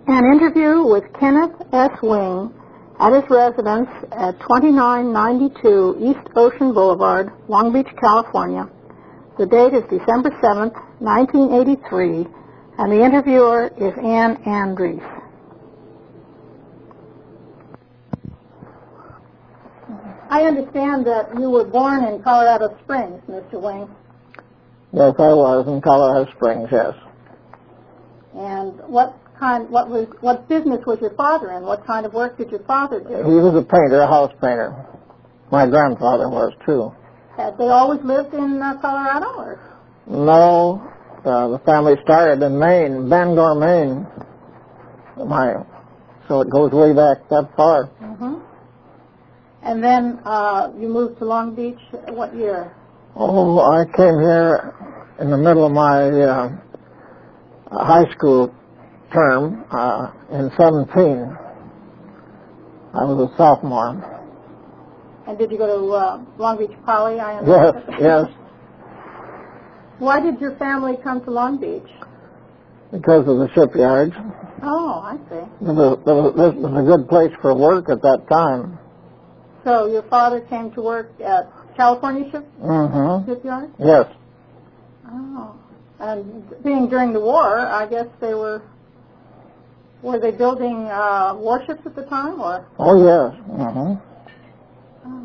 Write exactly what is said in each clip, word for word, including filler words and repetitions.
An interview with Kenneth S. Wing at his residence at twenty-nine ninety-two East Ocean Boulevard, Long Beach, California. The date is December seventh, nineteen eighty-three, and the interviewer is Ann Andrees. I understand that you were born in Colorado Springs, Mister Wing. Yes, I was in Colorado Springs, yes. And what kind, what was, what business was your father in? What kind of work did your father do? He was a painter, a house painter. My grandfather was, too. Had they always lived in uh, Colorado, or? No, uh, the family started in Maine, Bangor, Maine. My, so it goes way back that far. Mm-hmm. And then uh, you moved to Long Beach, what year? Oh, I came here in the middle of my uh, high school term uh, in seventeen. I was a sophomore. And did you go to uh, Long Beach Poly? I understand. Yes, yes. Why did your family come to Long Beach? Because of the shipyards. Oh, I see. There was, there was, this was a good place for work at that time. So your father came to work at California ship, mm-hmm. shipyard? Yes. Oh. And being during the war, I guess they were, were they building uh, warships at the time, or? Oh, yes. Mm-hmm. Oh.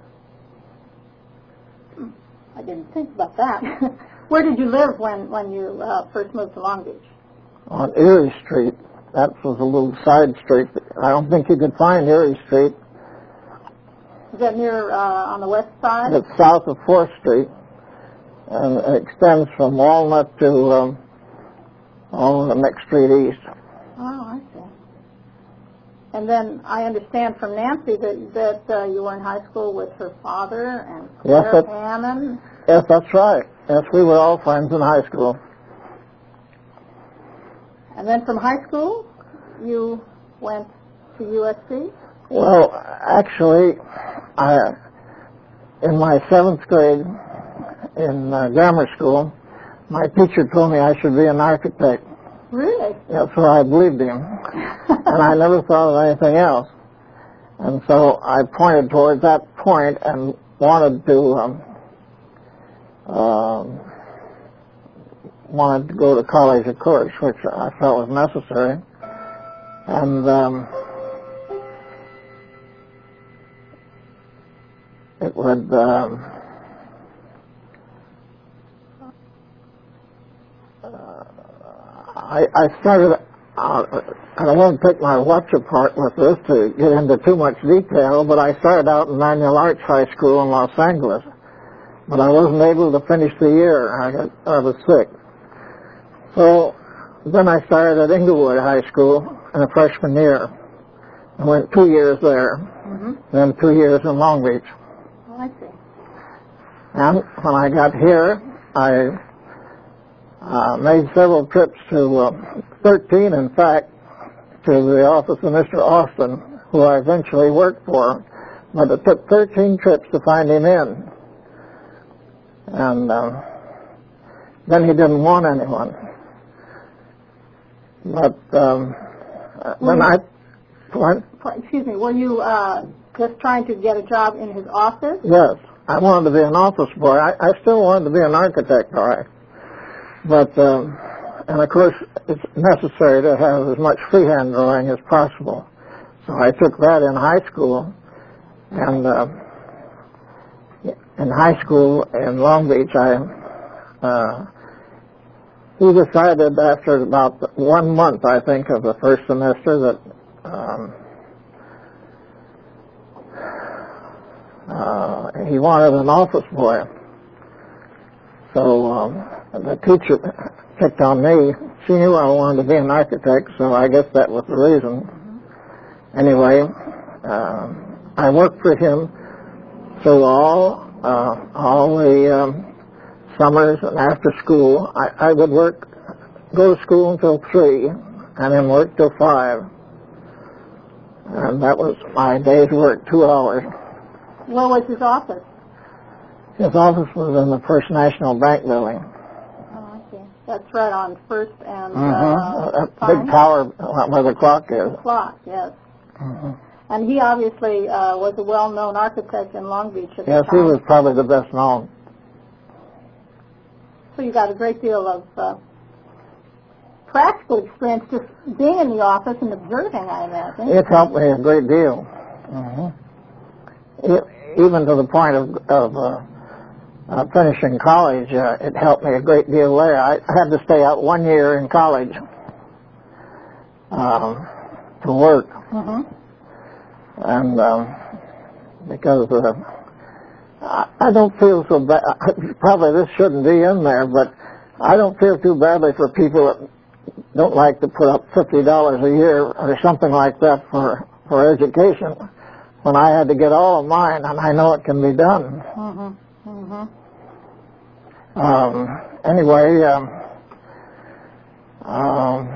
Hmm. I didn't think about that. Where did you live when, when you uh, first moved to Long Beach? On Erie Street. That was a little side street. I don't think you could find Erie Street. Is that near, uh, on the west side? It's south of fourth Street, and it extends from Walnut to um, on the next street east. Oh, I see. And then I understand from Nancy that that uh, you were in high school with her father and Claire yes, Hammond. Yes, that's right. Yes, we were all friends in high school. And then from high school, you went to U S C? Well, actually, I, in my seventh grade in uh, grammar school, my teacher told me I should be an architect. Really? That's where I believed him. And I never thought of anything else. And so I pointed towards that point and wanted to um, um, wanted to go to college, of course, which I felt was necessary. And um, it would um, uh, I, I started uh, and I won't take my watch apart with this to get into too much detail, but I started out in Manual Arts High School in Los Angeles, but I wasn't able to finish the year. I got I was sick. So then I started at Inglewood High School in a freshman year. I went two years there, mm-hmm. then two years in Long Beach. Oh, I see. And when I got here, I uh, made several trips to, uh, thirteen in fact, to the office of Mister Austin, who I eventually worked for. But it took thirteen trips to find him in. And uh, then he didn't want anyone. But um, then I... What? Excuse me, were you uh, just trying to get a job in his office? Yes. I wanted to be an office boy. I, I still wanted to be an architect, all right. But, um, and of course, it's necessary to have as much freehand drawing as possible. So I took that in high school. And uh, in high school in Long Beach, I, uh, he decided after about one month, I think, of the first semester that um, uh, he wanted an office boy. So um, the teacher picked on me. She knew I wanted to be an architect, so I guess that was the reason. Anyway, uh, I worked for him through all uh, all the um, summers and after school. I, I would work, go to school until three, and then work till five. And that was my day's work, two hours. Where was his office? His office was in the First National Bank building. Oh, I see. That's right, on First and Mm-hmm. uh, A big tower where the clock is. The clock, yes. Mm-hmm. And he obviously uh, was a well-known architect in Long Beach at Yes, the time. he was probably the best known. So you got a great deal of uh, practical experience just being in the office and observing, I imagine. It helped me a great deal. Mm-hmm. It, even to the point of, of uh, uh, finishing college, uh, it helped me a great deal there. I had to stay out one year in college um, to work. Mm-hmm. And um, because uh, I, I don't feel so bad. Probably this shouldn't be in there, but I don't feel too badly for people that don't like to put up fifty dollars a year or something like that for, for education when I had to get all of mine, and I know it can be done. Mm-hmm. Mm-hmm. Um, anyway, um, um,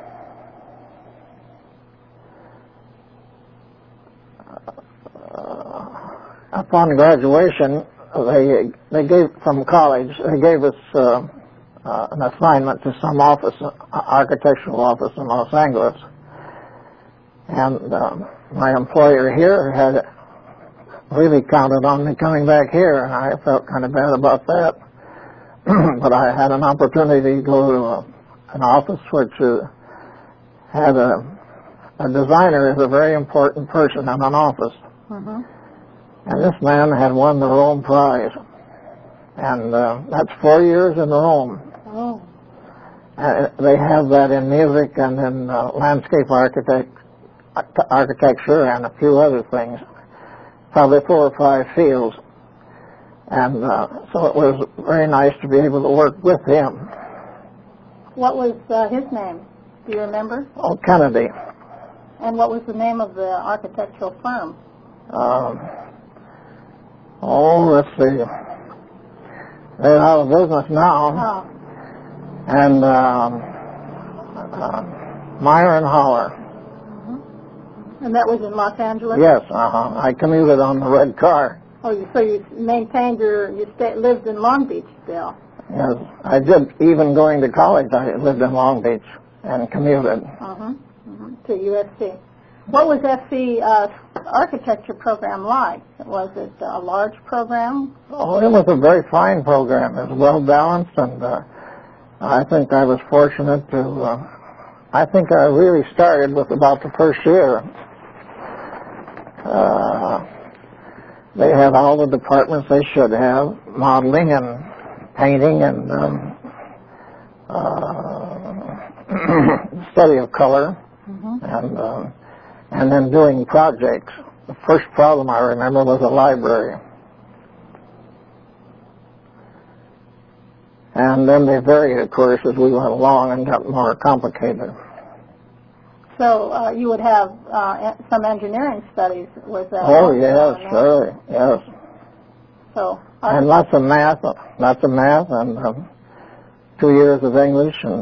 upon graduation, they they gave from college. They gave us uh, uh, an assignment to some office, uh, architectural office in Los Angeles, and uh, my employer here had really counted on me coming back here, and I felt kind of bad about that. But I had an opportunity to go to a, an office which uh, had a, a designer is a very important person in an office. Mm-hmm. And this man had won the Rome Prize. And uh, that's four years in Rome. Oh. Uh, they have that in music and in uh, landscape architect, architecture and a few other things. Probably four or five fields. And uh, so it was very nice to be able to work with him. What was uh, his name? Do you remember? Oh, Kennedy. And what was the name of the architectural firm? Um, oh, let's see. They're out of business now. Oh. And um, uh, Meyer and Holler. Mm-hmm. And that was in Los Angeles? Yes, uh-huh. I commuted on the red car. Oh, you, so you maintained your, you stay, lived in Long Beach still? Yes, I did. Even going to college, I lived in Long Beach and commuted. Uh-huh. Mm-hmm. To U S C. What was F C uh, architecture program like? Was it a large program? Oh, it was a very fine program. It was well balanced, and uh, I think I was fortunate to. Uh, I think I really started with about the first year. Uh, they had all the departments they should have: modeling and painting and um, uh, study of color, mm-hmm. and. Uh, and then doing projects. The first problem I remember was a library. And then they varied, of course, as we went along and got more complicated. So uh, you would have uh, some engineering studies with that? Oh, yes, sure, yes. So, and lots of math, lots of math, and um, two years of English, and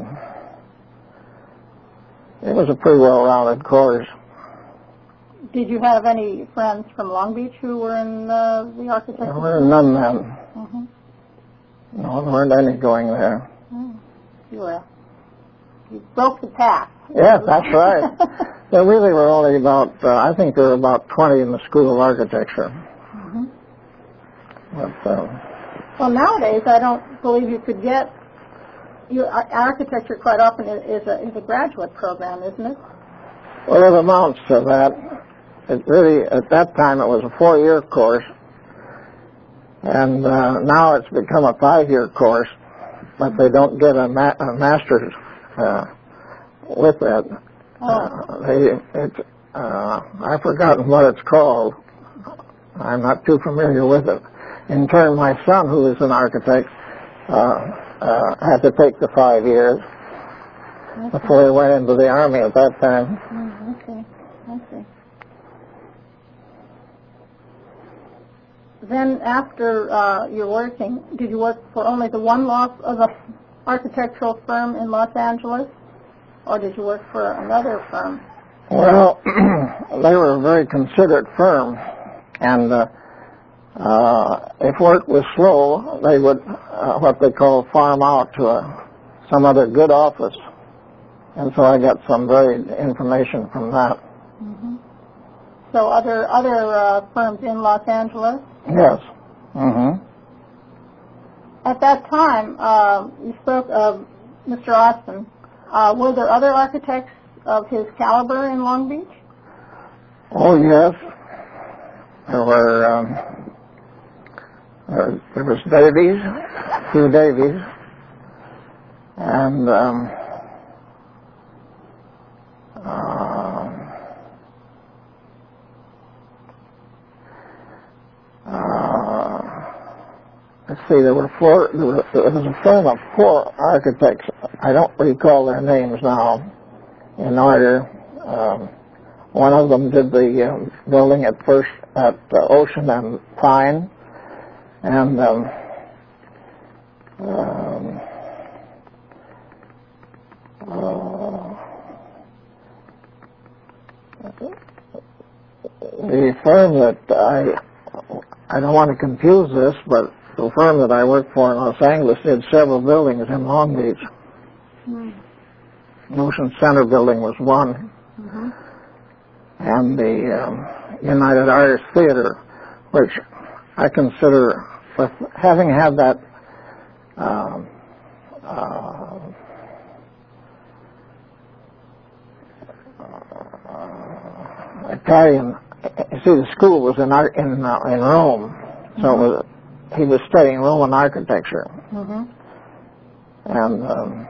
it was a pretty well-rounded course. Did you have any friends from Long Beach who were in uh, the architecture? There were none then. Mm-hmm. No, there weren't any going there. Mm. You were, you broke the path. Yes, that's right. There really were only about, uh, I think there were about twenty in the School of Architecture. Mm-hmm. But, uh, well, nowadays I don't believe you could get, you, architecture quite often is a, is a graduate program, isn't it? Well, it amounts to that. It really, at that time, it was a four-year course, and uh, now it's become a five-year course, but they don't get a, ma- a master's uh, with it. Oh. Uh, they, it, uh, I've forgotten what it's called. I'm not too familiar with it. In turn, my son, who is an architect, uh, uh, had to take the five years okay. before he went into the Army at that time. Mm, okay, I see. Then after uh, you're working, did you work for only the one law of the architectural firm in Los Angeles, or did you work for another firm? Well, they were a very considerate firm, and uh, uh, if work was slow, they would uh, what they call farm out to a some other good office. And so I got some varied information from that. Mm-hmm. So other other uh, firms in Los Angeles? Yes. Mm-hmm. At that time, uh, you spoke of Mister Austin. Uh, were there other architects of his caliber in Long Beach? Oh, yes. There were, um, there, there was Davies, Hugh Davies, and um, uh, uh, let's see, there were four, there was, there was a firm of four architects. I don't recall their names now in order. Um, one of them did the um, building at first at uh, Ocean and Pine, and um, um, uh, the firm that I, I don't want to confuse this, but the firm that I worked for in Los Angeles did several buildings in Long Beach. Mm. Ocean Center building was one. Mm-hmm. And the um, United Artists Theater, which I consider, with having had that um, uh, uh, Italian, you see, the school was in art, in, uh, in Rome, so mm-hmm. it was, he was studying Roman architecture. Mm-hmm. And um,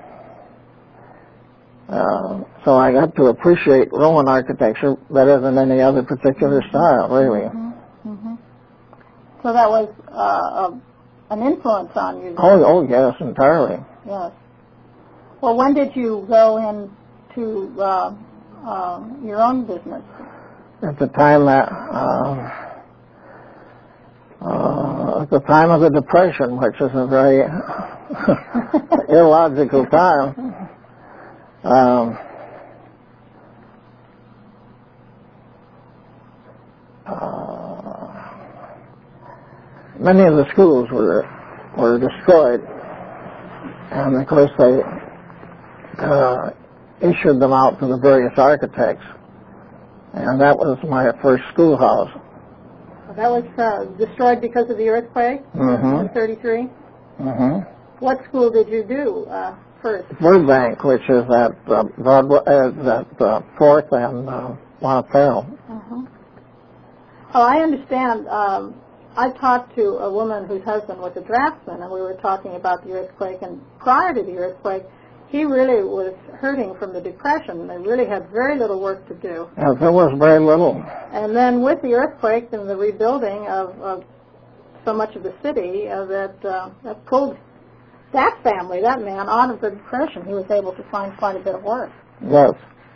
Uh, so I got to appreciate Roman architecture better than any other particular style, really. Mm-hmm. Mm-hmm. So that was uh, a, an influence on you? Oh, oh, yes, entirely. Yes. Well, when did you go into uh, uh, your own business? At the time that, uh, uh, at the time of the Depression, which is a very illogical time. Um, uh, many of the schools were were destroyed, and of course they uh, issued them out to the various architects, and that was my first schoolhouse. That was uh, destroyed because of the earthquake mm-hmm. in thirty-three? Mm-hmm. What school did you do uh, first? Burbank, which is at uh, Broadway, uh, at uh, Fourth and uh, Monticello. Uh-huh. Oh, I understand. Um, I talked to a woman whose husband was a draftsman, and we were talking about the earthquake. And prior to the earthquake, he really was hurting from the Depression. They really had very little work to do. Yes, there was very little. And then with the earthquake and the rebuilding of, of so much of the city, uh, that uh, that pulled that family, that man, out of the Depression. He was able to find quite a bit of work. Yes.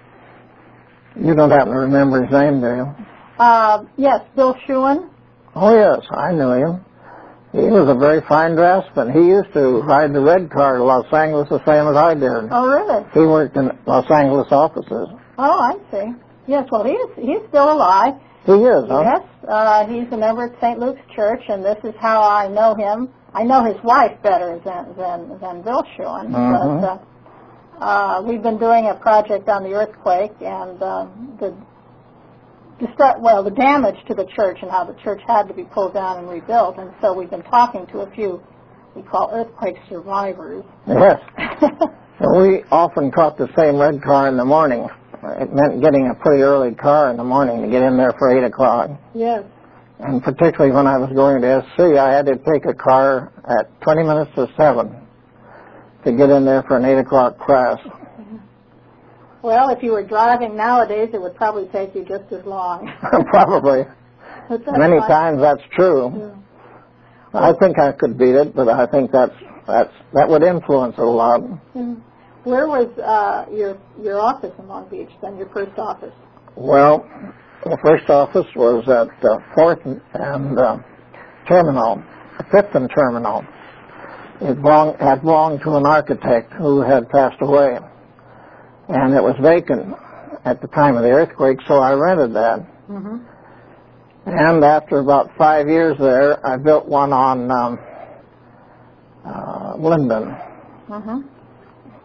You don't happen to remember his name, do you? Uh, yes, Bill Schuon. Oh, yes, I knew him. He was a very fine draftsman. He used to ride the red car to Los Angeles the same as I did. Oh, really? He worked in Los Angeles offices. Oh, I see. Yes, well, he is, he's still alive. He is, huh? Yes, uh, he's a member at Saint Luke's Church, and this is how I know him. I know his wife better than than, than Bill Schuon. Mm-hmm. But uh, uh, we've been doing a project on the earthquake and uh, the destru- well, the damage to the church and how the church had to be pulled down and rebuilt. And so we've been talking to a few we call earthquake survivors. Yes. So we often caught the same red car in the morning. It meant getting a pretty early car in the morning to get in there for eight o'clock. Yes. And particularly when I was going to S C, I had to take a car at twenty minutes to seven to get in there for an eight o'clock class. Mm-hmm. Well, if you were driving nowadays, it would probably take you just as long. Probably. Many fine. times that's true. Yeah. Well, I think I could beat it, but I think that's that's that would influence it a lot. Mm-hmm. Where was uh, your your office in Long Beach then? Your first office? Well, the first office was at uh, Fourth and uh, Terminal, Fifth and Terminal. It belonged, had belonged to an architect who had passed away, and it was vacant at the time of the earthquake, so I rented that. Mm-hmm. And after about five years there, I built one on um, uh, Linden. Mm-hmm.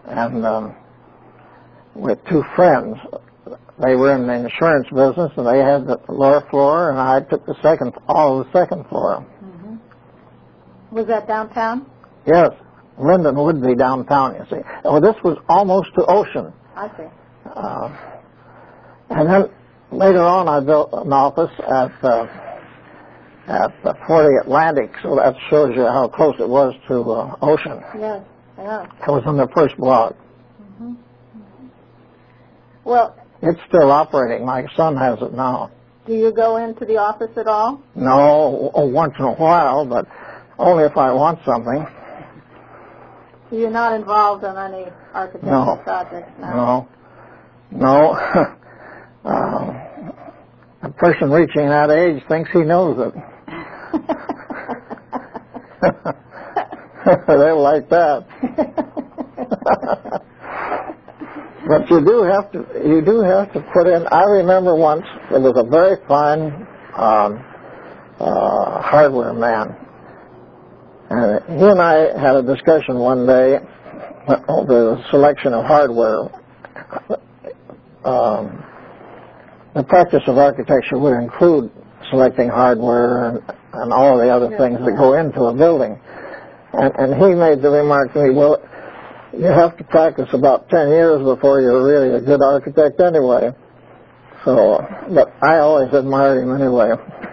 and um, with two friends. They were in the insurance business, and they had the lower floor, and I took the second, all of the second floor. Mm-hmm. Was that downtown? Yes. Linden would be downtown, you see. Oh, this was almost to Ocean. I see. Uh, and then later on, I built an office at uh, at uh, forty Atlantic, so that shows you how close it was to uh, Ocean. Yes, yeah. It was on the first block. Mm-hmm. Mm-hmm. Well, it's still operating. My son has it now. Do you go into the office at all? No, oh, once in a while, but only if I want something. So you're not involved in any architectural no. projects now? No. No. uh, a person reaching that age thinks he knows it. They like that. But you do have to, you do have to put in, I remember once, there was a very fine um, uh, hardware man. And he and I had a discussion one day over the selection of hardware. Um, the practice of architecture would include selecting hardware and, and all the other things that go into a building. And, and he made the remark to me, well, you have to practice about ten years before you're really a good architect anyway. So, but I always admired him anyway.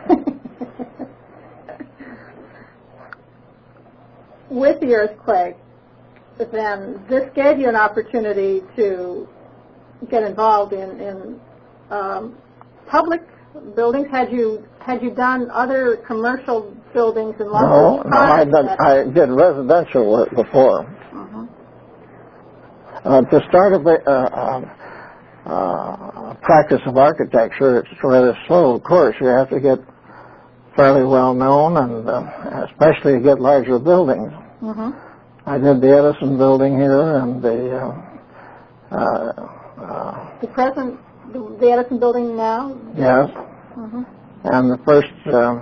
With the earthquake, then this gave you an opportunity to get involved in, in um, public buildings. Had you had you done other commercial buildings in Long Beach? No, no, I did, I did residential work before. Uh-huh. Uh, to start a, uh, uh, practice of architecture, it's rather slow, of course. You have to get fairly well known, and uh, especially get larger buildings. Mm-hmm. I did the Edison building here, and the uh, uh, uh, the present the, the Edison building now. Yes, mm-hmm. And the first uh,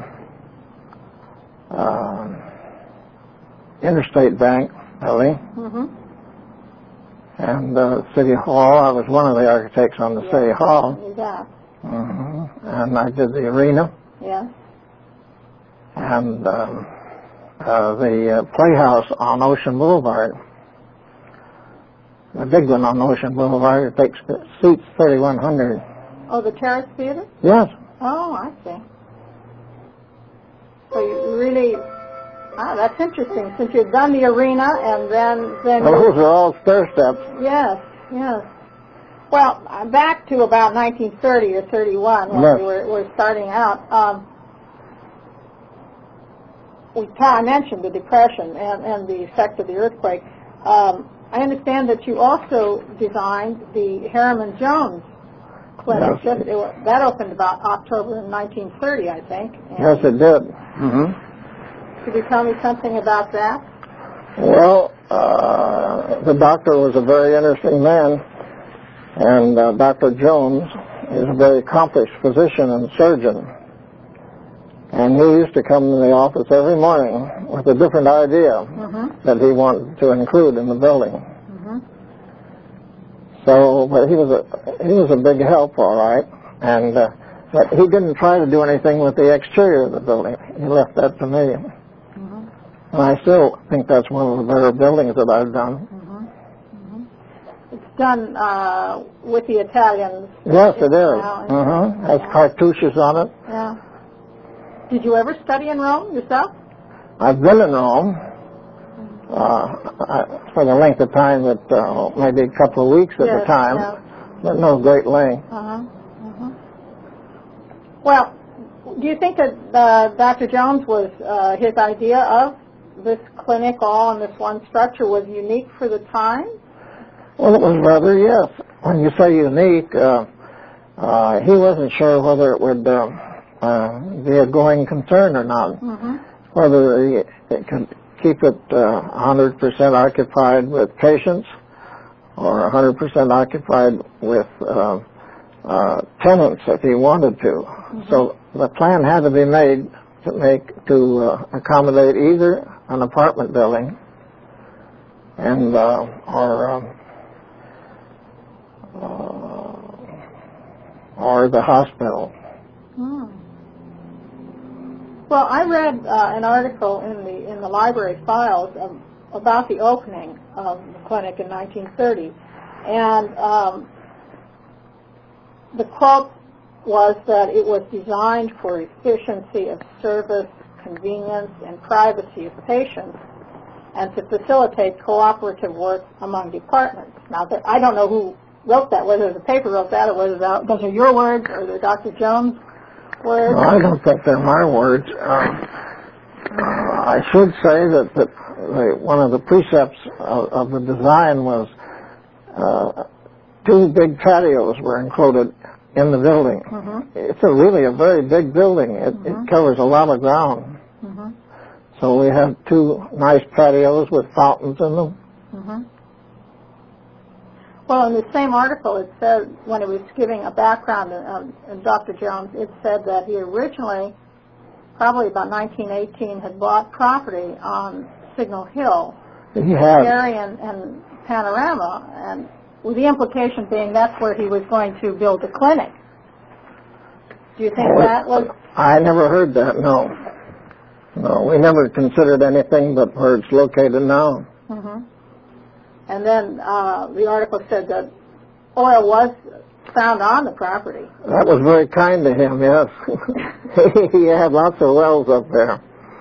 uh, Interstate Bank building, mm-hmm. and uh, City Hall. I was one of the architects on the yes. City Hall. Yeah. Mm-hmm. And I did the arena. Yeah. And um, uh, the uh, Playhouse on Ocean Boulevard, the big one on Ocean Boulevard, it takes seats thirty-one hundred. Oh, the Terrace Theater? Yes. Oh, I see. So you really, ah, that's interesting. Since you've done the arena and then... then well, those are all stair steps. Yes, yes. Well, back to about nineteen thirty or thirty-one when yes. we were, were starting out. Um, we I mentioned the Depression and, and the effect of the earthquake. Um, I understand that you also designed the Harriman Jones Clinic. Yes. Just, it, that opened about October nineteen thirty, I think. And yes, it did. Mm-hmm. Could you tell me something about that? Well, uh, the doctor was a very interesting man, and uh, Doctor Jones is a very accomplished physician and surgeon. And he used to come to the office every morning with a different idea mm-hmm. that he wanted to include in the building. Mm-hmm. So, but he was a he was a big help, all right. And uh, but he didn't try to do anything with the exterior of the building. He left that to me. Mm-hmm. And I still think that's one of the better buildings that I've done. Mm-hmm. Mm-hmm. It's done uh, with the Italians. Yes, it is. Mm-hmm. Has cartouches on it. Yeah. Did you ever study in Rome yourself? I've been in Rome uh, I, for the length of time that uh, maybe a couple of weeks at yes, the time, yeah. but no great length. Uh-huh. Uh-huh. Well, do you think that uh, Doctor Jones was uh, his idea of this clinic all in this one structure was unique for the time? Well, it was rather, yes. When you say unique, uh, uh, he wasn't sure whether it would uh, uh, be a going concern or not. Mm-hmm. Whether it could keep it uh, one hundred percent occupied with patients or one hundred percent occupied with uh, uh, tenants if he wanted to. Mm-hmm. So the plan had to be made to make to uh, accommodate either an apartment building and uh, or uh, uh, or the hospital. Hmm. Well, I read uh, an article in the in the library files of, about the opening of the clinic in nineteen thirty, and um, the quote was that it was designed for efficiency of service, convenience, and privacy of patients, and to facilitate cooperative work among departments. Now, that, I don't know who wrote that, whether the paper wrote that or whether that, those are your words or they're Doctor Jones' words. Well, I don't think they're my words. Uh, uh, I should say that, that the, one of the precepts of, of the design was uh, two big patios were included in the building. Mm-hmm. It's a really a very big building. It, mm-hmm. it covers a lot of ground. Mm-hmm. So we have two nice patios with fountains in them. Mm-hmm. Well, in the same article, it said, when it was giving a background on, on Doctor Jones, it said that he originally, probably about nineteen eighteen, had bought property on Signal Hill, He had. Cherry and, and Panorama, and with the implication being that's where he was going to build a clinic. Do you think Oh, that was... I never heard that, no. No, we never considered anything but where it's located now. Mm-hmm. And then uh, the article said that oil was found on the property. That was very kind to him, yes. He had lots of wells up there.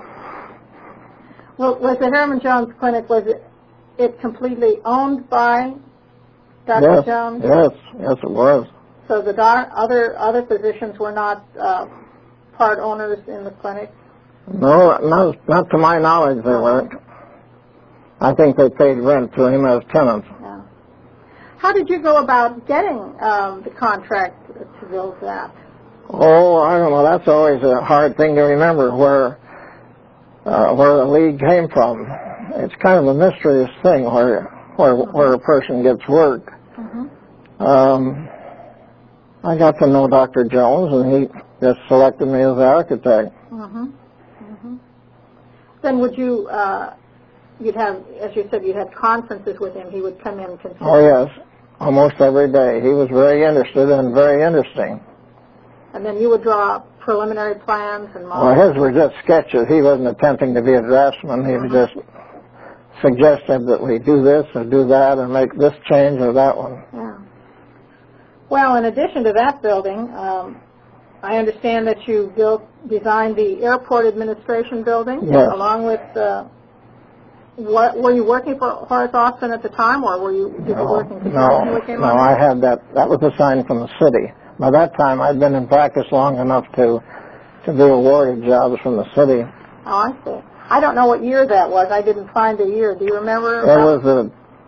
Well, was the Herman Jones Clinic, was it, it completely owned by Doctor Yes, Jones? yes, yes it was. So the doc, other other physicians were not uh, part owners in the clinic? No, not, not to my knowledge they weren't. I think they paid rent to him as tenants. Yeah. How did you go about getting um, the contract to build that? Oh, I don't know. That's always a hard thing to remember where uh, where the lead came from. It's kind of a mysterious thing where where mm-hmm. where a person gets work. Mm-hmm. Um, I got to know Doctor Jones, and he just selected me as the architect. Mm-hmm. Mm-hmm. Then would you? Uh, You'd have, as you said, you'd have conferences with him. He would come in and consider. Oh, yes. Almost every day. He was very interested and very interesting. And then you would draw preliminary plans and models? Well, his were just sketches. He wasn't attempting to be a draftsman. He Mm-hmm. just suggested that we do this or do that or make this change or that one. Yeah. Well, in addition to that building, um, I understand that you built, designed the airport administration building, yes. along with... Uh, What, were you working for Horace Austin at the time, or were you, did no, you work in no, conjunction with him? no, I had that. That was assigned from the city. By that time, I'd been in practice long enough to to be awarded jobs from the city. Oh, I see. I don't know what year that was. I didn't find the year. Do you remember? It was a,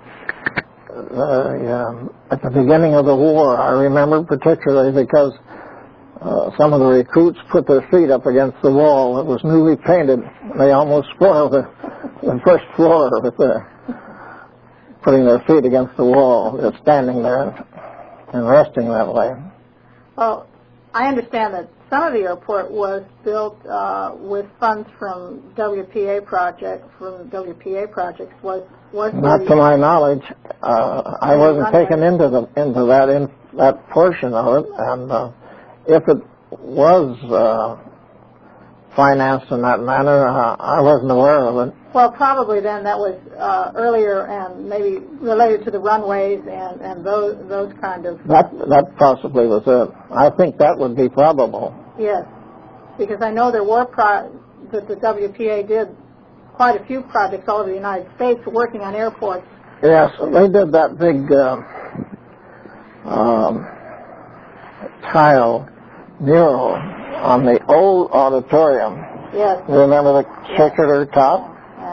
uh, yeah, at the beginning of the war. I remember particularly because uh, some of the recruits put their feet up against the wall. It was newly painted. They almost spoiled it. The first floor with their putting their feet against the wall, just standing there and resting that way. Well, I understand that some of the airport was built uh, with funds from W P A project, from W P A projects. Was was not to my knowledge. Uh, I wasn't taken into the into that in that portion of it, and uh, if it was uh, financed in that manner, uh, I wasn't aware of it. Well, probably then that was uh, earlier and maybe related to the runways and, and those those kind of... That that possibly was it. I think that would be probable. Yes, because I know there were pro- that the W P A did quite a few projects all over the United States working on airports. Yes, they did that big uh, um, tile mural on the old auditorium. Yes. You remember the circular yes. top?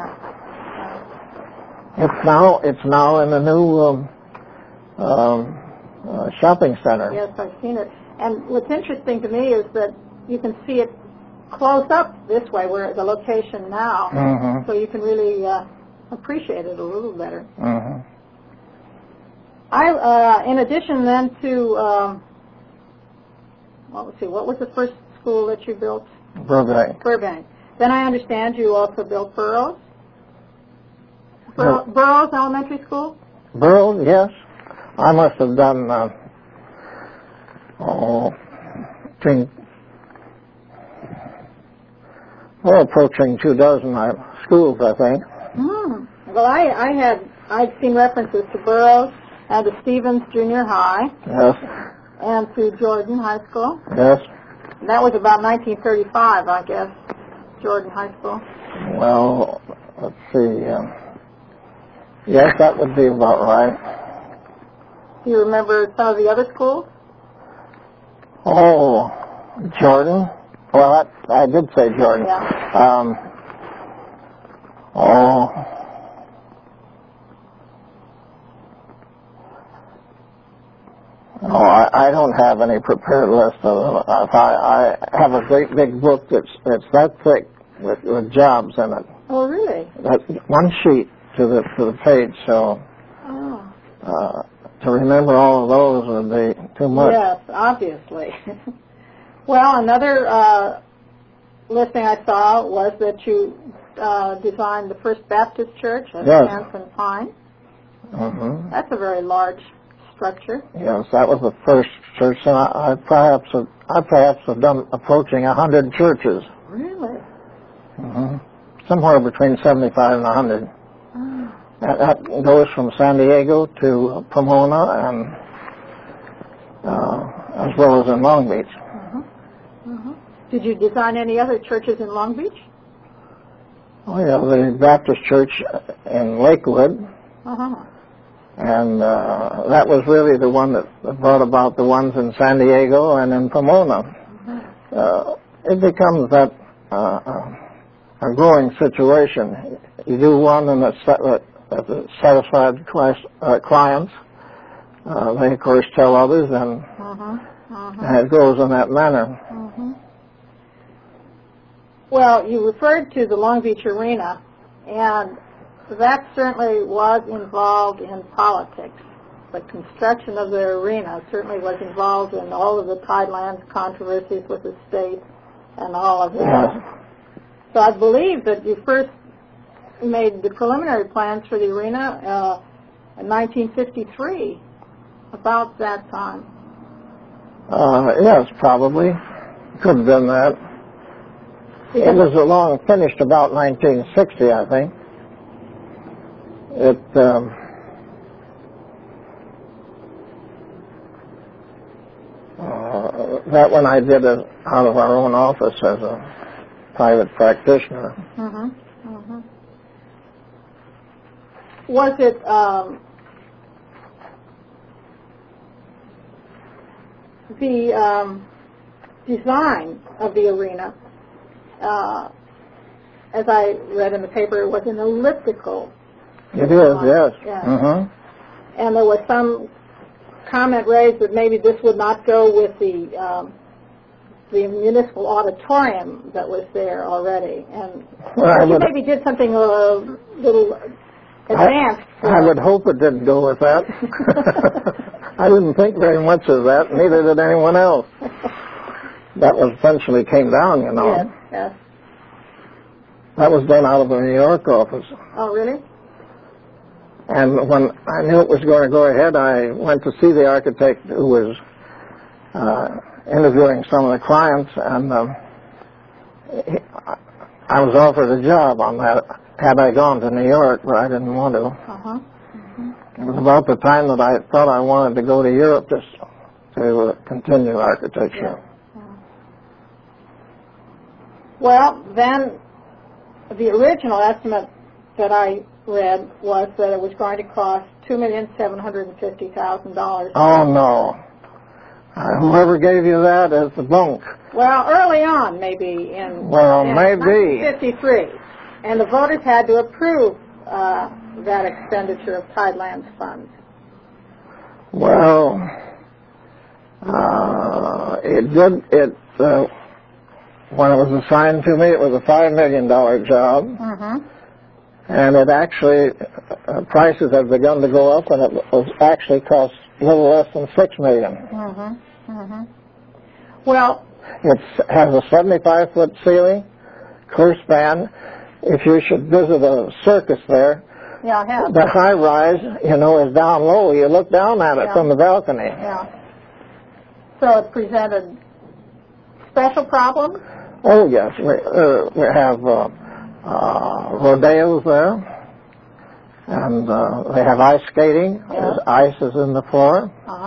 Yeah. It's now it's now in the new um, um, uh, shopping center. Yes, I've seen it. And what's interesting to me is that you can see it close up this way, where the location now, mm-hmm. so you can really uh, appreciate it a little better. Mm-hmm. I, uh, in addition then to, um, well, let's see, what was the first school that you built? Burbank. Burbank. Then I understand you also built Burroughs? Bur- No. Burroughs Elementary School? Burroughs, yes. I must have done, uh, oh, between, well, approaching two dozen uh, schools, I think. Mm. Well, I, I had, I'd seen references to Burroughs and to Stevens Junior High. Yes. And to Jordan High School. Yes. And that was about nineteen thirty-five, I guess, Jordan High School. Well, let's see. Um, yes, that would be about right. Do you remember some of the other schools? Oh, Jordan. Well, that, I did say Jordan. Yeah. Um, oh. Oh, I, I don't have any prepared list of them. I, I have a great big book that's it's that thick with, with jobs in it. Oh, really? That one sheet to the to the page. So oh. uh, to remember all of those would be too much. Yes, obviously. Well, another uh, listing I saw was that you uh, designed the First Baptist Church at Yes. Hanson Pine. Mm-hmm. That's a very large structure. Yes, that was the first church, and I, I perhaps have, I perhaps have done approaching a hundred churches. Really? Mm-hmm. Somewhere between seventy-five and a hundred. Oh. That, that goes from San Diego to Pomona, and uh, as well as in Long Beach. Uh-huh. Uh-huh. Did you design any other churches in Long Beach? Oh yeah, the Baptist Church in Lakewood. Uh-huh. And uh, that was really the one that brought about the ones in San Diego and in Pomona. Mm-hmm. Uh, it becomes that uh, a growing situation. You do one and it's satisfied class, uh, clients. Uh, they, of course, tell others, and, uh-huh. Uh-huh. and it goes in that manner. Uh-huh. Well, you referred to the Long Beach Arena, and that certainly was involved in politics. The construction of the arena certainly was involved in all of the Tidelands controversies with the state and all of that. Yes. So I believe that you first made the preliminary plans for the arena uh, in nineteen fifty-three, about that time. Uh, yes, probably. Could have been that. Because it was along, finished about nineteen sixty, I think. It, um, uh, that one I did it out of our own office as a private practitioner. Mm-hmm. Mm-hmm. Was it um, the um, design of the arena, uh, as I read in the paper, it was an elliptical. It is, yes. Yeah. Mm-hmm. And there was some comment raised that maybe this would not go with the um, the municipal auditorium that was there already. And well, you would, maybe did something a little advanced. I, I would hope it didn't go with that. I didn't think very much of that, neither did anyone else. That was eventually came down, you know. Yes, yes. That was done out of the New York office. Oh, really? And when I knew it was going to go ahead, I went to see the architect who was uh, interviewing some of the clients, and um, he, I was offered a job on that had I gone to New York, but I didn't want to. Uh-huh. Mm-hmm. It was about the time that I thought I wanted to go to Europe just to uh, continue architecture. Yeah. Well, then the original estimate that I read was that it was going to cost two million seven hundred fifty thousand dollars. Oh, no. Uh, whoever gave you that is the bunk. Well, early on, maybe in, well, in maybe. nineteen fifty-three. And the voters had to approve uh, that expenditure of Tidelands funds. Well, uh, it did, it, uh, when it was assigned to me, it was a five million dollars job. Mm-hmm. And it actually, uh, prices have begun to go up, and it was actually cost a little less than six million dollars. Mm-hmm. Mm-hmm. Well, it has a seventy-five foot ceiling, clear span. If you should visit a circus there, Yeah, I have. The high rise, you know, is down low. You look down at it Yeah. from the balcony. Yeah. So it presented special problems? Oh, yes. We, uh, we have uh, uh, rodeos there, and uh, they have ice skating. Yeah. There's ice is in the floor. Uh-huh.